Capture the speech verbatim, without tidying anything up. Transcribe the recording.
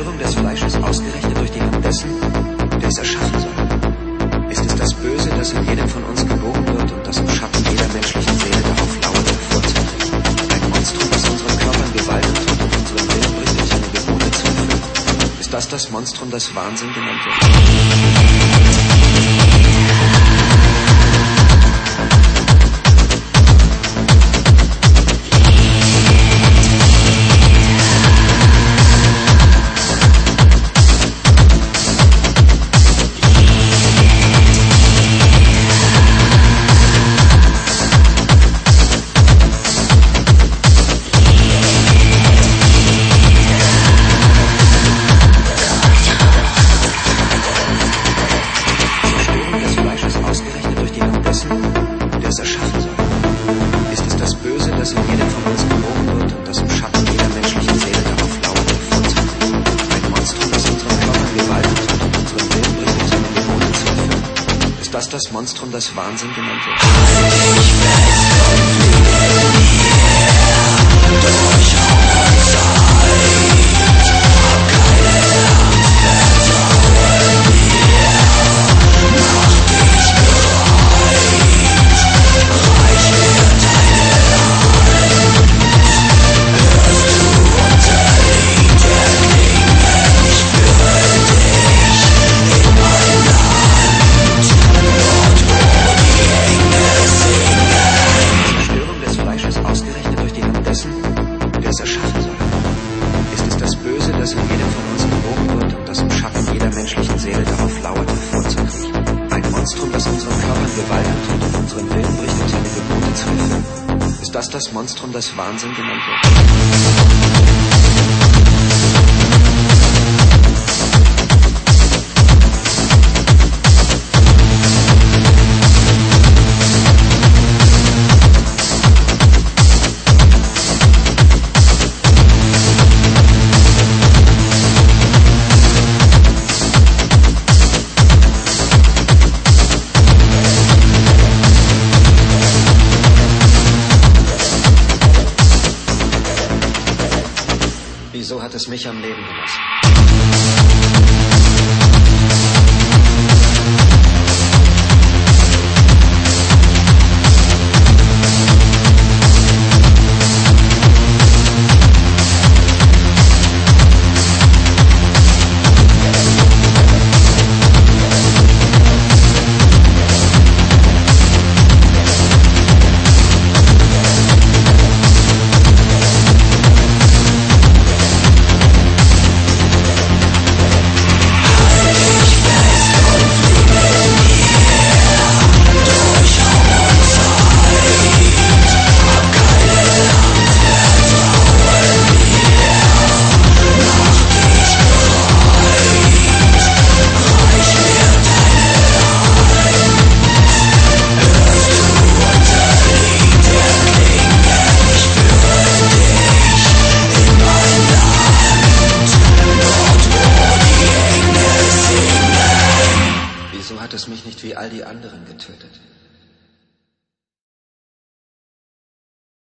Zerstörung des Fleisches ausgerechnet durch die Hand dessen, der es erschaffen soll? Ist es das Böse, das in jedem von uns geboren wird und das im Schatten jeder menschlichen Seele darauf lauert, hervorzutreten? Ein Monstrum, das unseren Körpern Gewalt antut und unseren Willen bricht, um seine Gebote zu erfüllen. Ist das das Monstrum, das Wahnsinn genannt wird? Das Monstrum, das Wahnsinn genannt wird. Halt dich fest und fliege mir durch eure Zeit. Hab keine Angst, vertraue mir. Mach dich bereit. Reich mir deine Hand. Hörst du unter Lied der Klinge? Ich führe dich in mein Land. Dort, wo die Engel singen. Zerstörung des Fleisches ausgerechnet durch die Hand dessen, der es erschaffen soll. Ist es das Böse, das in jedem von uns geboren wird und das im Schatten jeder menschlichen Seele darauf lauert, hervorzukriechen? Ein Monstrum, das unseren Körpern Gewalt antut und unseren Willen bricht, um seine Gebote zu erfüllen. Ist das das Monstrum, das Wahnsinn genannt wird? Wieso hat es mich am Leben gelassen? Hat es mich nicht wie all die anderen getötet?